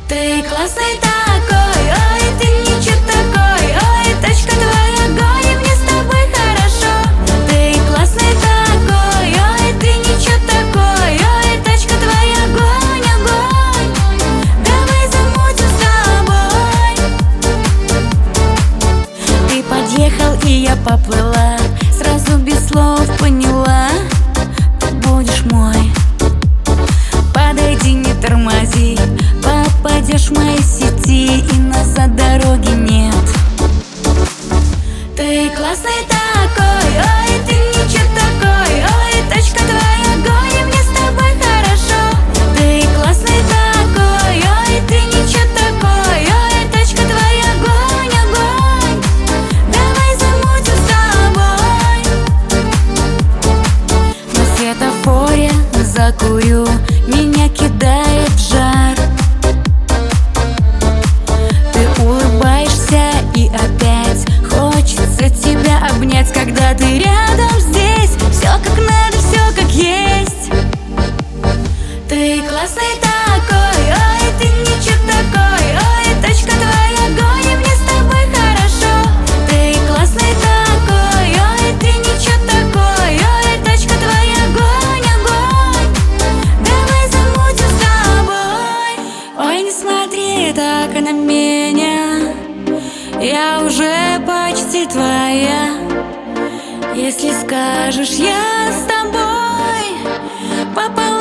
Ты классный такой, ой, ты ничего такой, ой, тачка твоя огонь, и мне с тобой хорошо. Ты классный такой, ой, ты ничего такой, ой, тачка твоя огонь, огонь. Давай замутим с тобой. Ты подъехал, и я поплыла, сразу без слов поняла, ты будешь мой. Подойди, не тормози, попадешь в мои сети, и назад дороги нет. Ты классный такой, ой, ты ничего такой, ой, тачка твоя огонь, и мне с тобой хорошо. Ты классный такой, ой, ты ничего такой, ой, тачка твоя огонь, огонь. Давай замутим с тобой. На светофоре закурю, меня кидает в жар. Ты улыбаешься, и опять хочется тебя обнять. Когда ты рядом здесь, все как надо, все как есть. Ты классный такой, ой, ты ничего такой, ой, тачка твоя огонь, и мне с тобой хорошо. Ты классный такой, ой, ты ничего такой, ой, тачка твоя огонь, огонь. Давай замутим с тобой. Ой, не смотри так на меня, я уже почти твоя. Если скажешь, я с тобой, попала